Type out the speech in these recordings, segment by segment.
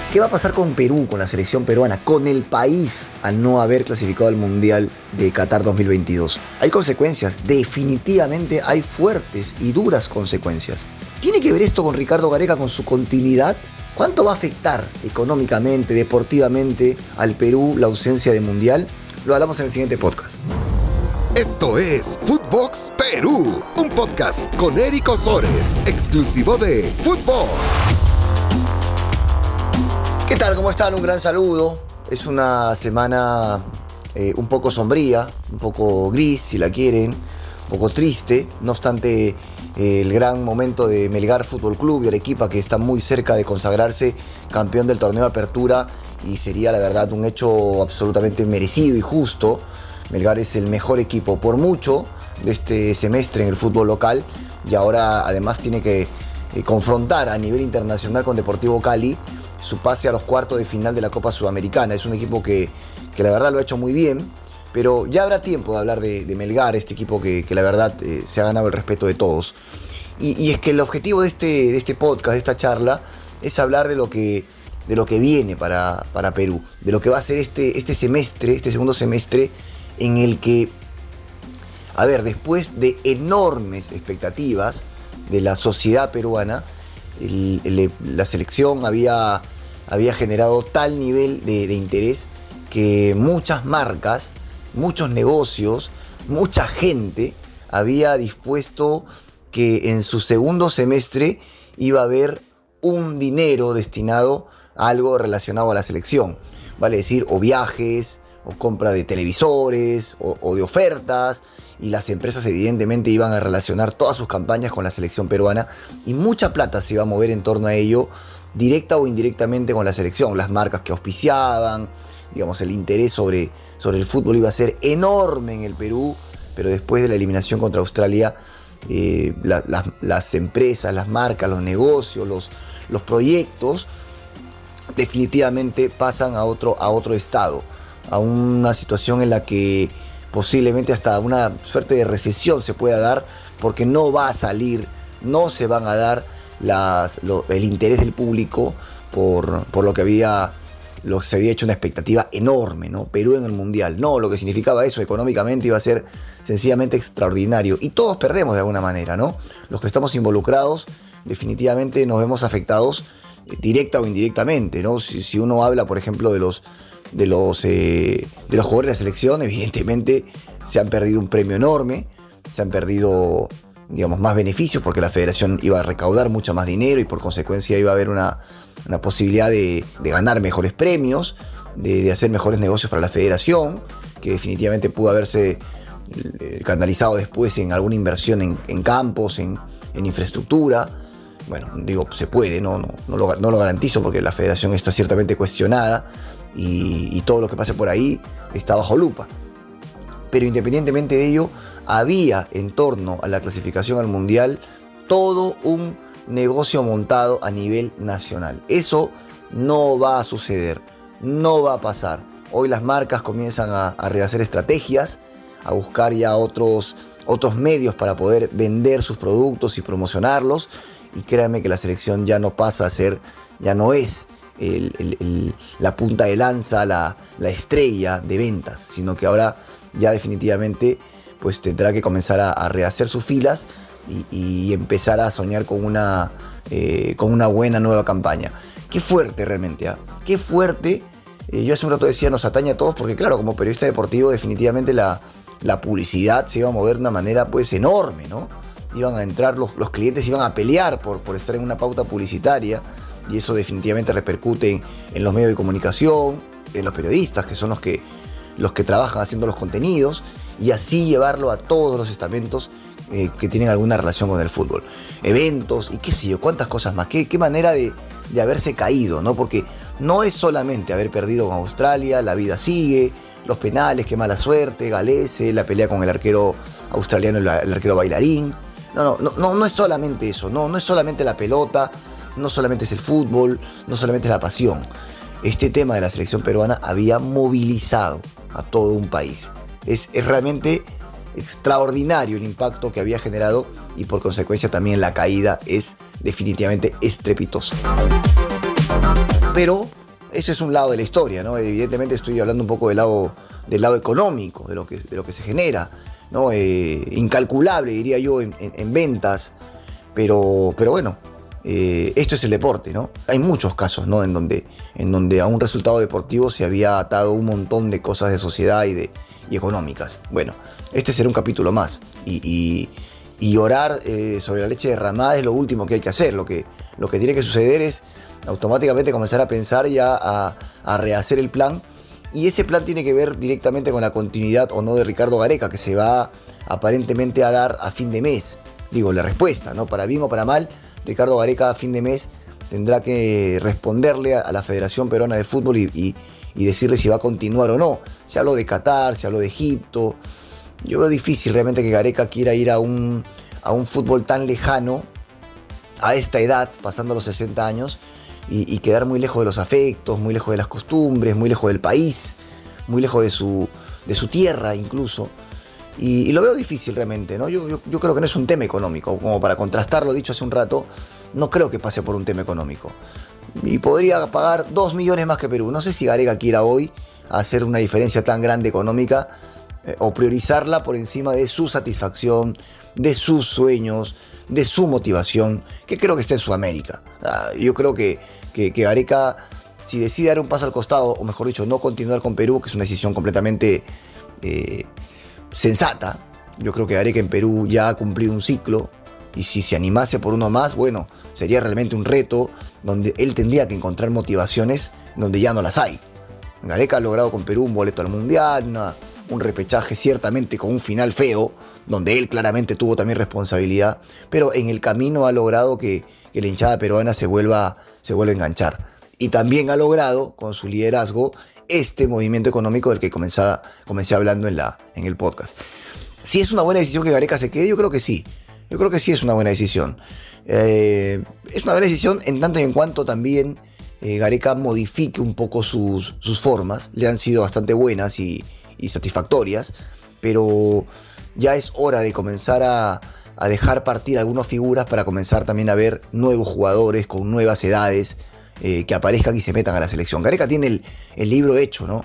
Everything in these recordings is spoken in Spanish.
¿Qué va a pasar con Perú, con la selección peruana, con el país al no haber clasificado al Mundial de Qatar 2022? Hay consecuencias, definitivamente hay fuertes y duras consecuencias. ¿Tiene que ver esto con Ricardo Gareca, con su continuidad? ¿Cuánto va a afectar económicamente, deportivamente al Perú la ausencia de Mundial? Lo hablamos en el siguiente podcast. Esto es Footbox Perú, un podcast con Eric Osores, exclusivo de Footbox. ¿Qué tal? ¿Cómo están? Un gran saludo. Es una semana un poco sombría, un poco gris, si la quieren, un poco triste. No obstante, el gran momento de Melgar Fútbol Club y Arequipa, que está muy cerca de consagrarse campeón del torneo de apertura, y sería, la verdad, un hecho absolutamente merecido y justo. Melgar es el mejor equipo por mucho de este semestre en el fútbol local, y ahora además tiene que confrontar a nivel internacional con Deportivo Cali su pase a los cuartos de final de la Copa Sudamericana. Es un equipo que la verdad lo ha hecho muy bien, pero ya habrá tiempo de hablar de Melgar, este equipo que la verdad se ha ganado el respeto de todos. Y es que el objetivo de este podcast, de esta charla, es hablar de lo que viene para Perú, de lo que va a ser este semestre, este segundo semestre, en el que, a ver, después de enormes expectativas de la sociedad peruana, la selección había generado tal nivel de interés que muchas marcas, muchos negocios, mucha gente había dispuesto que en su segundo semestre iba a haber un dinero destinado a algo relacionado a la selección, vale decir, o viajes, o compra de televisores, o de ofertas, y las empresas evidentemente iban a relacionar todas sus campañas con la selección peruana, y mucha plata se iba a mover en torno a ello, directa o indirectamente con la selección. Las marcas que auspiciaban, digamos, el interés sobre el fútbol iba a ser enorme en el Perú, pero después de la eliminación contra Australia, las empresas, las marcas, los negocios, los proyectos, definitivamente pasan a otro estado, a una situación en la que posiblemente hasta una suerte de recesión se pueda dar, porque no va a salir, no se van a dar el interés del público por lo que se había hecho una expectativa enorme, ¿no? Perú en el Mundial, no, lo que significaba eso económicamente iba a ser sencillamente extraordinario, y todos perdemos de alguna manera, ¿no? Los que estamos involucrados definitivamente nos vemos afectados directa o indirectamente, ¿no? Si uno habla, por ejemplo, de los jugadores de la selección, evidentemente se han perdido un premio enorme, se han perdido, digamos, más beneficios, porque la federación iba a recaudar mucho más dinero y por consecuencia iba a haber una posibilidad de ganar mejores premios, de hacer mejores negocios para la federación, que definitivamente pudo haberse canalizado después en alguna inversión en campos, en infraestructura. Bueno, digo, se puede, no lo garantizo, porque la federación está ciertamente cuestionada, y todo lo que pase por ahí está bajo lupa. Pero independientemente de ello, había en torno a la clasificación al Mundial todo un negocio montado a nivel nacional. Eso no va a suceder, no va a pasar. Hoy las marcas comienzan a rehacer estrategias, a buscar ya otros medios para poder vender sus productos y promocionarlos, y créanme que la selección ya no pasa a ser, ya no es la punta de lanza, la estrella de ventas, sino que ahora ya definitivamente pues tendrá que comenzar a rehacer sus filas y empezar a soñar con una buena nueva campaña. Qué fuerte realmente, ¿eh? Qué fuerte. Yo hace un rato decía, nos atañe a todos, porque claro, como periodista deportivo definitivamente la publicidad se iba a mover de una manera pues enorme, ¿no? Iban a entrar, los clientes iban a pelear por estar en una pauta publicitaria, y eso definitivamente repercute en los medios de comunicación, en los periodistas, que son los que trabajan haciendo los contenidos, y así llevarlo a todos los estamentos que tienen alguna relación con el fútbol. Eventos y qué sé yo, cuántas cosas más. Qué manera de haberse caído, ¿no? Porque no es solamente haber perdido con Australia, la vida sigue, los penales, qué mala suerte, Galese, la pelea con el arquero australiano, el arquero bailarín. No es solamente eso, no es solamente la pelota, no solamente es el fútbol, no solamente es la pasión. Este tema de la selección peruana había movilizado a todo un país. Es realmente extraordinario el impacto que había generado, y por consecuencia también la caída es definitivamente estrepitosa. Pero eso es un lado de la historia, ¿no? Evidentemente estoy hablando un poco del lado económico, de lo que se genera, ¿no? Incalculable, diría yo, en ventas, pero bueno, esto es el deporte, ¿no? Hay muchos casos, ¿no? En donde a un resultado deportivo se había atado un montón de cosas de sociedad y económicas. Bueno, este será un capítulo más, y llorar sobre la leche derramada es lo último que hay que hacer. Lo que tiene que suceder es automáticamente comenzar a pensar ya a rehacer el plan, y ese plan tiene que ver directamente con la continuidad o no de Ricardo Gareca, que se va aparentemente a dar a fin de mes. Digo, la respuesta, ¿no? Para bien o para mal, Ricardo Gareca a fin de mes tendrá que responderle a la Federación Peruana de Fútbol y decirle si va a continuar o no. Se habló de Qatar, se habló de Egipto. Yo veo difícil realmente que Gareca quiera ir a un fútbol tan lejano a esta edad, pasando los 60 años, y quedar muy lejos de los afectos, muy lejos de las costumbres, muy lejos del país, muy lejos de su tierra incluso. Y lo veo difícil realmente, ¿no? Yo creo que no es un tema económico, como para contrastar lo dicho hace un rato, no creo que pase por un tema económico. Y podría pagar 2 millones más que Perú. No sé si Gareca quiera hoy hacer una diferencia tan grande económica, o priorizarla por encima de su satisfacción, de sus sueños, de su motivación, que creo que está en Sudamérica. Yo creo que Gareca, si decide dar un paso al costado, o mejor dicho, no continuar con Perú, que es una decisión completamente sensata, yo creo que Gareca en Perú ya ha cumplido un ciclo, y si se animase por uno más, bueno, sería realmente un reto donde él tendría que encontrar motivaciones donde ya no las hay. Gareca ha logrado con Perú un boleto al Mundial, un repechaje ciertamente con un final feo, donde él claramente tuvo también responsabilidad, pero en el camino ha logrado que la hinchada peruana se vuelva a enganchar. Y también ha logrado, con su liderazgo, este movimiento económico del que comencé hablando en el podcast. Si es una buena decisión que Gareca se quede, yo creo que sí. Yo creo que sí es una buena decisión. Es una buena decisión en tanto y en cuanto también Gareca modifique un poco sus formas. Le han sido bastante buenas y satisfactorias, pero ya es hora de comenzar a dejar partir algunas figuras para comenzar también a ver nuevos jugadores con nuevas edades que aparezcan y se metan a la selección. Gareca tiene el libro hecho, ¿no?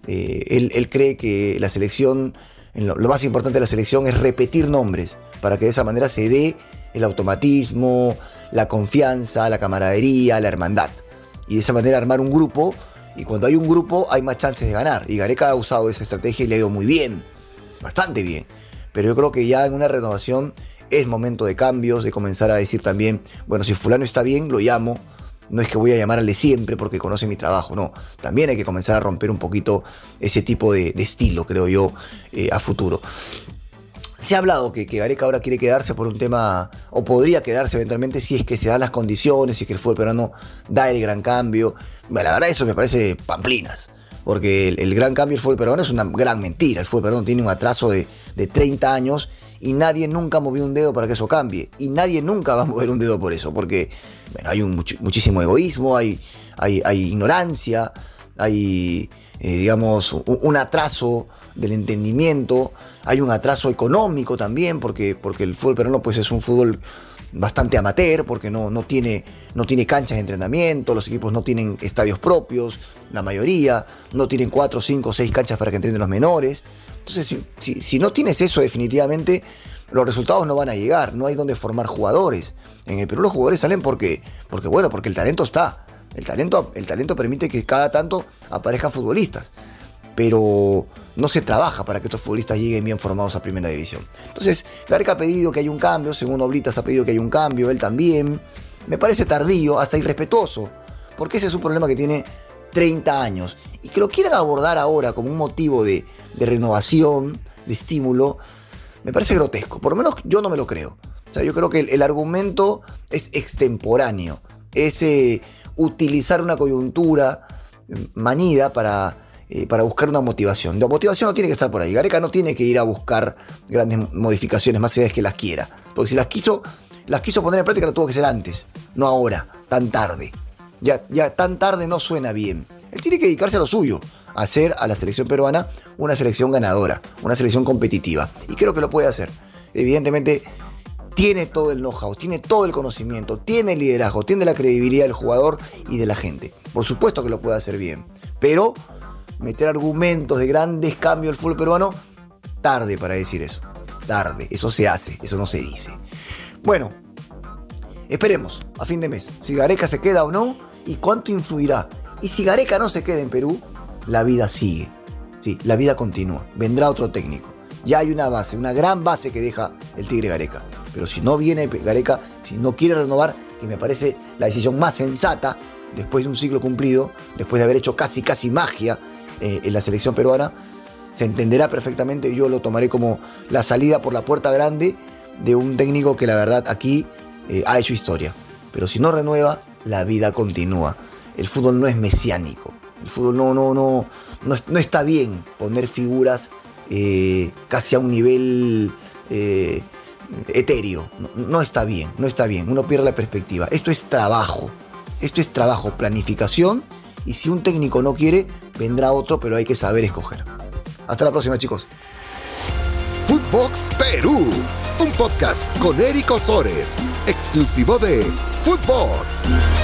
Él cree que la selección, lo más importante de la selección es repetir nombres, para que de esa manera se dé el automatismo, la confianza, la camaradería, la hermandad, y de esa manera armar un grupo. Y cuando hay un grupo hay más chances de ganar, y Gareca ha usado esa estrategia y le ha ido muy bien, bastante bien. Pero yo creo que ya en una renovación es momento de cambios, de comenzar a decir también, bueno, si fulano está bien, lo llamo. No es que voy a llamarle siempre porque conoce mi trabajo, no. También hay que comenzar a romper un poquito ese tipo de estilo, creo yo, a futuro. Se ha hablado que Gareca ahora quiere quedarse por un tema, o podría quedarse eventualmente si es que se dan las condiciones, si es que el fútbol peruano da el gran cambio. Bueno, la verdad eso me parece pamplinas, porque el gran cambio del fútbol peruano es una gran mentira. El fútbol peruano tiene un atraso de 30 años y nadie nunca movió un dedo para que eso cambie. Y nadie nunca va a mover un dedo por eso, porque bueno, hay muchísimo egoísmo, hay ignorancia, hay digamos un atraso del entendimiento, hay un atraso económico también, porque el fútbol peruano pues es un fútbol bastante amateur, porque no tiene canchas de entrenamiento, los equipos no tienen estadios propios, la mayoría no tienen 4, 5, 6 canchas para que entrenen los menores. Entonces si no tienes eso, definitivamente los resultados no van a llegar, no hay donde formar jugadores. En el Perú los jugadores salen porque el talento está. El talento permite que cada tanto aparezcan futbolistas, pero no se trabaja para que estos futbolistas lleguen bien formados a primera división. Entonces, Gareca ha pedido que haya un cambio, según Oblitas ha pedido que haya un cambio, él también. Me parece tardío, hasta irrespetuoso, porque ese es un problema que tiene 30 años. Y que lo quieran abordar ahora como un motivo de renovación, de estímulo, me parece grotesco. Por lo menos yo no me lo creo. O sea, yo creo que el argumento es extemporáneo, es utilizar una coyuntura manida para buscar una motivación. La motivación no tiene que estar por ahí. Gareca no tiene que ir a buscar grandes modificaciones más allá de que las quiera. Porque si las quiso poner en práctica, lo tuvo que hacer antes, no ahora, tan tarde. Ya tan tarde no suena bien. Él tiene que dedicarse a lo suyo, a hacer a la selección peruana una selección ganadora, una selección competitiva. Y creo que lo puede hacer. Evidentemente, tiene todo el know-how, tiene todo el conocimiento, tiene el liderazgo, tiene la credibilidad del jugador y de la gente. Por supuesto que lo puede hacer bien, pero meter argumentos de grandes cambios al fútbol peruano, tarde para decir eso. Tarde, eso se hace, eso no se dice. Bueno, esperemos a fin de mes si Gareca se queda o no y cuánto influirá. Y si Gareca no se queda en Perú, la vida sigue. Sí, la vida continúa. Vendrá otro técnico. Ya hay una base, una gran base que deja el Tigre Gareca. Pero si no viene Gareca, si no quiere renovar, que me parece la decisión más sensata, después de un ciclo cumplido, después de haber hecho casi magia en la selección peruana, se entenderá perfectamente. Yo lo tomaré como la salida por la puerta grande de un técnico que la verdad aquí ha hecho historia. Pero si no renueva, la vida continúa. El fútbol no es mesiánico. El fútbol no está bien poner figuras casi a un nivel etéreo. No está bien. Uno pierde la perspectiva. Esto es trabajo, planificación. Y si un técnico no quiere, vendrá otro, pero hay que saber escoger. Hasta la próxima, chicos. Footbox Perú, un podcast con Eric Osores, exclusivo de Footbox.